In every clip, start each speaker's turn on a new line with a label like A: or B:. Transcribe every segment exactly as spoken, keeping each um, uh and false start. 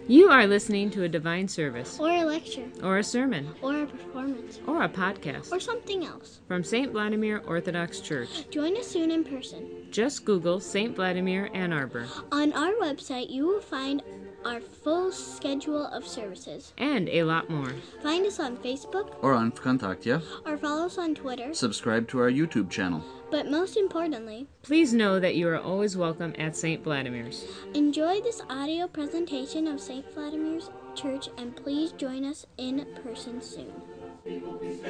A: You are listening to a divine service,
B: or a lecture,
A: or a sermon,
B: or a performance,
A: or a podcast
B: or something else
A: from Saint Vladimir Orthodox Church.
B: Join us soon in person.
A: Just Google Saint Vladimir Ann Arbor.
B: On our website, you will find our full schedule of services.
A: And a lot more.
B: Find us on Facebook.
C: Or on Vkontakte.
B: Or follow us on Twitter.
C: Subscribe to our YouTube channel.
B: But most importantly,
A: please know that you are always welcome at Saint Vladimir's.
B: Enjoy this audio presentation of Saint Vladimir's Church, and please join us in person soon.
C: In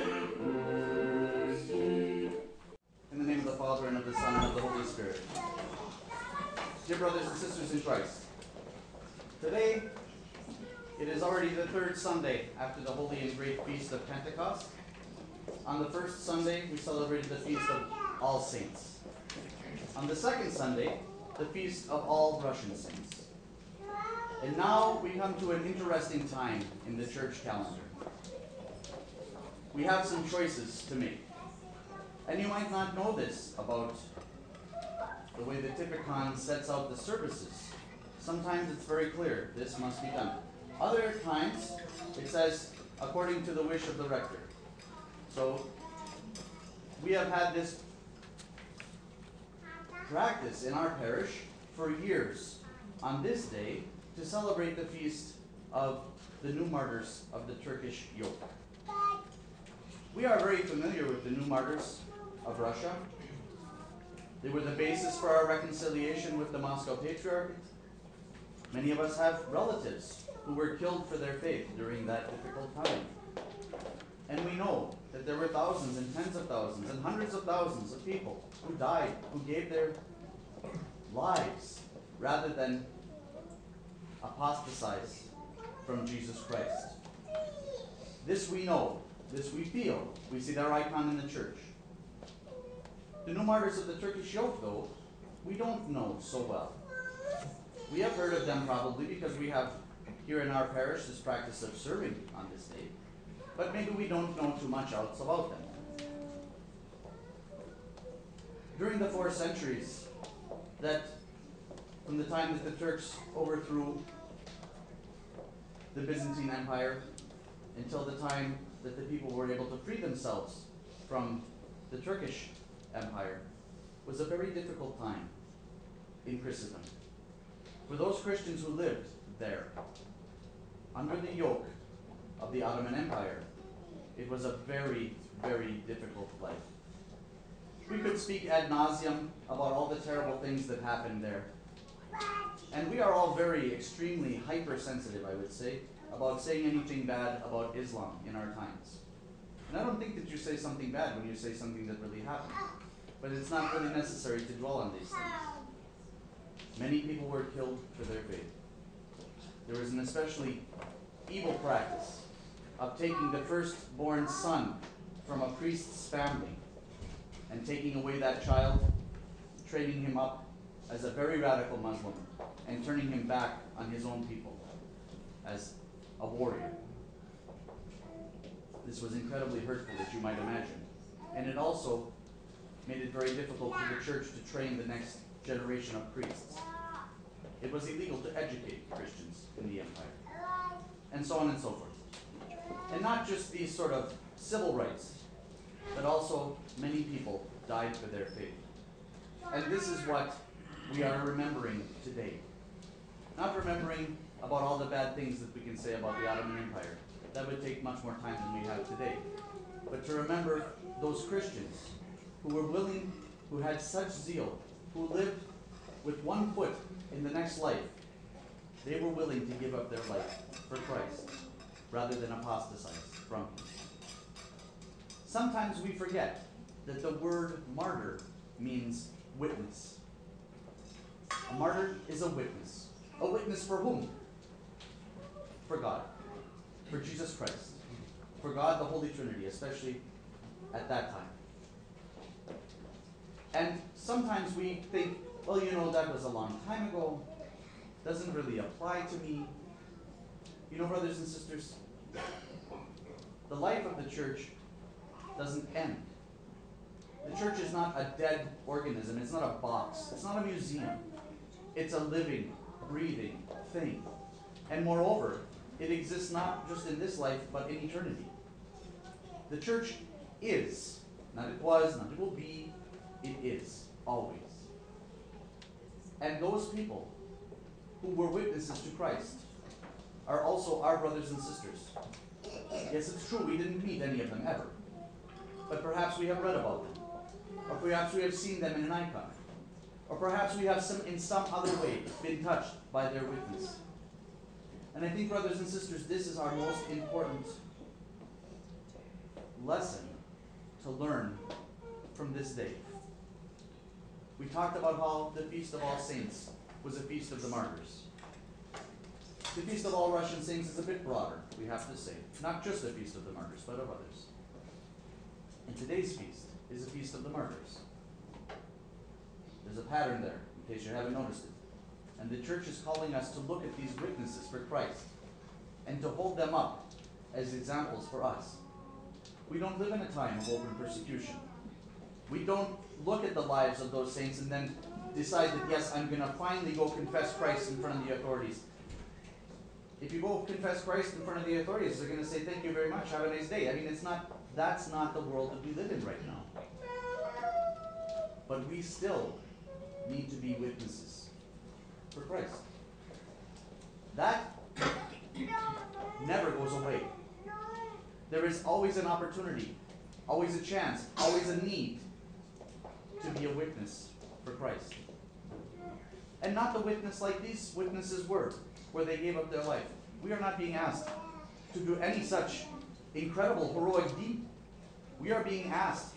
C: the name of the Father, and of the Son, and of the Holy Spirit. Dear brothers and sisters in Christ, today it is already the third Sunday after the Holy and Great Feast of Pentecost. On the first Sunday, we celebrated the Feast of All Saints. On the second Sunday, the Feast of All Russian Saints. And now we come to an interesting time in the church calendar. We have some choices to make. And you might not know this about the way the Typicon sets out the services. Sometimes it's very clear, this must be done. Other times, it says, according to the wish of the rector. So, we have had this practice in our parish for years on this day to celebrate the feast of the new martyrs of the Turkish yoke. We are very familiar with the new martyrs of Russia. They were the basis for our reconciliation with the Moscow Patriarchate. Many of us have relatives who were killed for their faith during that difficult time. And we know that there were thousands and tens of thousands and hundreds of thousands of people who died, who gave their lives rather than apostatize from Jesus Christ. This we know, this we feel. We see their icon in the church. The new martyrs of the Turkish yoke, though, we don't know so well. We have heard of them probably because we have here in our parish this practice of serving on this day, but maybe we don't know too much else about them. During the four centuries that, from the time that the Turks overthrew the Byzantine Empire until the time that the people were able to free themselves from the Turkish Empire, was a very difficult time in Christendom. For those Christians who lived there, under the yoke of the Ottoman Empire, it was a very, very difficult life. We could speak ad nauseum about all the terrible things that happened there. And we are all very extremely hypersensitive, I would say, about saying anything bad about Islam in our times. And I don't think that you say something bad when you say something that really happened. But it's not really necessary to dwell on these things. Many people were killed for their faith. There was an especially evil practice of taking the firstborn son from a priest's family and taking away that child, training him up as a very radical Muslim, and turning him back on his own people as a warrior. This was incredibly hurtful, as you might imagine. And it also made it very difficult for the church to train the next generation of priests. It was illegal to educate Christians in the empire, and so on and so forth. And not just these sort of civil rights, but also many people died for their faith. And this is what we are remembering today. Not remembering about all the bad things that we can say about the Ottoman Empire. That would take much more time than we have today. But to remember those Christians who were willing, who had such zeal, who lived with one foot in the next life. They were willing to give up their life for Christ rather than apostatize from him. Sometimes we forget that the word martyr means witness. A martyr is a witness. A witness for whom? For God. For Jesus Christ. For God, the Holy Trinity, especially at that time. And sometimes we think, well, you know, that was a long time ago. Doesn't really apply to me. You know, brothers and sisters, the life of the church doesn't end. The church is not a dead organism. It's not a box. It's not a museum. It's a living, breathing thing. And moreover, it exists not just in this life, but in eternity. The church is, not it was, not it will be, it is, always. And those people who were witnesses to Christ are also our brothers and sisters. Yes, it's true, we didn't meet any of them ever. But perhaps we have read about them. Or perhaps we have seen them in an icon. Or perhaps we have some, in some other way been touched by their witness. And I think, brothers and sisters, this is our most important lesson to learn from this day. We talked about how the Feast of All Saints was a feast of the martyrs. The Feast of All Russian Saints is a bit broader, we have to say. Not just a feast of the martyrs, but of others. And today's feast is a feast of the martyrs. There's a pattern there, in case you haven't noticed it. And the church is calling us to look at these witnesses for Christ and to hold them up as examples for us. We don't live in a time of open persecution. We don't look at the lives of those saints and then decide that, yes, I'm going to finally go confess Christ in front of the authorities. If you go confess Christ in front of the authorities, they're going to say, thank you very much, have a nice day. I mean, it's not, that's not the world that we live in right now. But we still need to be witnesses for Christ. That never goes away. There is always an opportunity, always a chance, always a need to be a witness for Christ. And not the witness like these witnesses were, where they gave up their life. We are not being asked to do any such incredible, heroic deed. We are being asked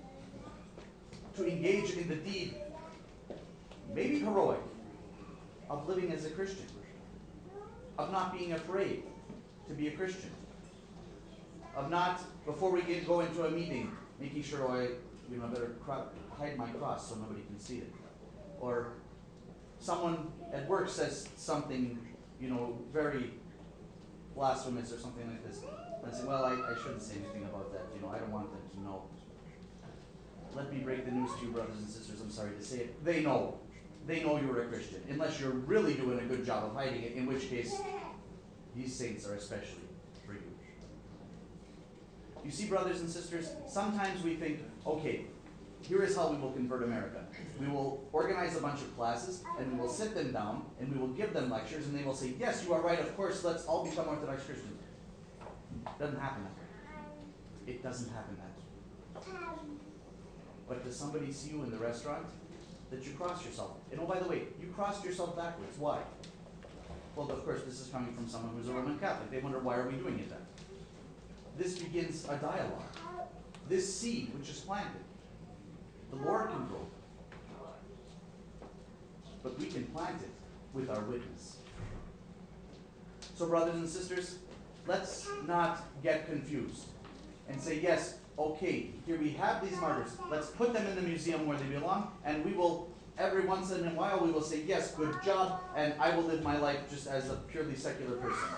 C: to engage in the deed, maybe heroic, of living as a Christian, of not being afraid to be a Christian, of not, before we get, go into a meeting, making sure, oh, I, you know, I better cro- hide my cross so nobody can see it. Or someone at work says something, you know, very blasphemous or something like this. And I say, well, I, I shouldn't say anything about that. You know, I don't want them to know. Let me break the news to you, brothers and sisters. I'm sorry to say it. They know. They know you're a Christian. Unless you're really doing a good job of hiding it, in which case, these saints are especially for you. You see, brothers and sisters, sometimes we think, okay, here is how we will convert America. We will organize a bunch of classes, and we will sit them down, and we will give them lectures, and they will say, yes, you are right, of course, let's all become Orthodox Christians. It doesn't happen that way. It doesn't happen that way. But does somebody see you in the restaurant? That you cross yourself. And oh, by the way, you crossed yourself backwards. Why? Well, of course, this is coming from someone who's a Roman Catholic. They wonder, why are we doing it then? This begins a dialogue. This seed which is planted, the Lord can grow. But we can plant it with our witness. So, brothers and sisters, let's not get confused and say, yes, okay, here we have these martyrs. Let's put them in the museum where they belong, and we will, every once in a while, we will say, yes, good job, and I will live my life just as a purely secular person.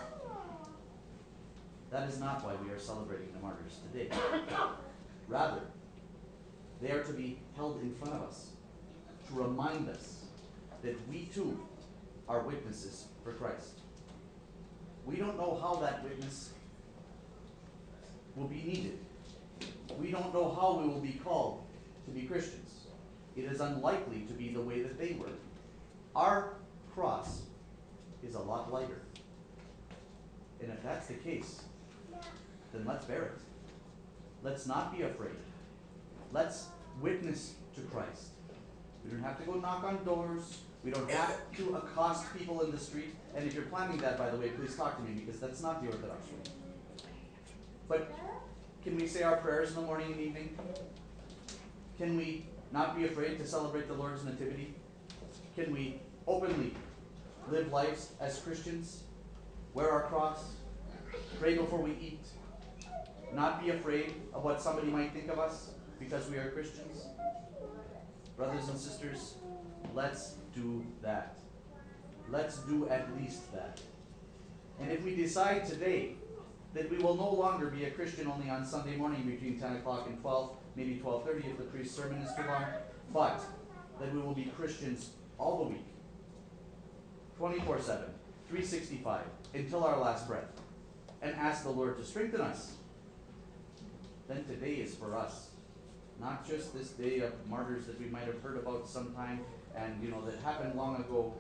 C: That is not why we are celebrating the martyrs today. Rather, they are to be held in front of us, to remind us that we too are witnesses for Christ. We don't know how that witness will be needed. We don't know how we will be called to be Christians. It is unlikely to be the way that they were. Our cross is a lot lighter. And if that's the case, then let's bear it. Let's not be afraid. Let's witness to Christ. We don't have to go knock on doors. We don't have to accost people in the street. And if you're planning that, by the way, please talk to me, because that's not the Orthodox way. But can we say our prayers in the morning and evening? Can we not be afraid to celebrate the Lord's Nativity? Can we openly live lives as Christians? Wear our cross? Pray before we eat? Not be afraid of what somebody might think of us because we are Christians? Brothers and sisters, let's do that. Let's do at least that. And if we decide today that we will no longer be a Christian only on Sunday morning between ten o'clock and twelve, maybe twelve thirty if the priest's sermon is too long, but that we will be Christians all the week, twenty-four seven, three sixty-five, until our last breath, and ask the Lord to strengthen us, then today is for us. Not just this day of martyrs that we might have heard about sometime and, you know, that happened long ago.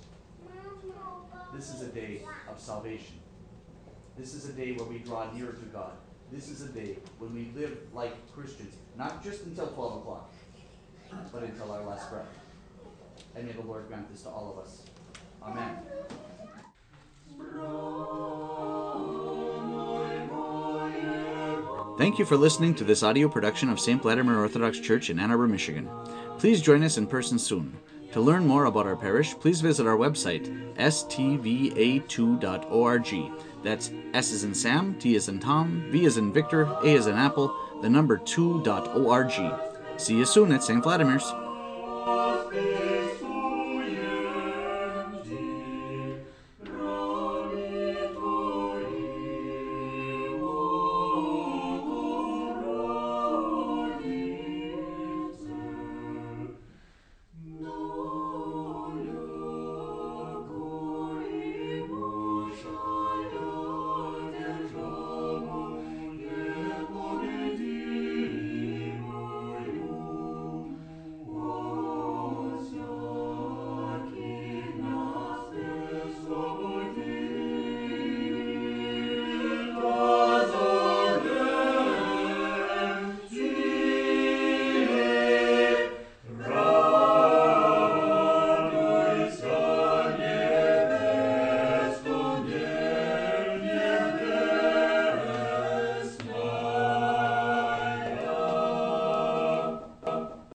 C: This is a day of salvation. This is a day where we draw nearer to God. This is a day when we live like Christians, not just until twelve o'clock, but until our last breath. And may the Lord grant this to all of us. Amen.
D: Thank you for listening to this audio production of Saint Vladimir Orthodox Church in Ann Arbor, Michigan. Please join us in person soon. To learn more about our parish, please visit our website, s t v a two dot org. That's S as in Sam, T as in Tom, V as in Victor, A as in Apple, the number two dot org. See you soon at Saint Vladimir's.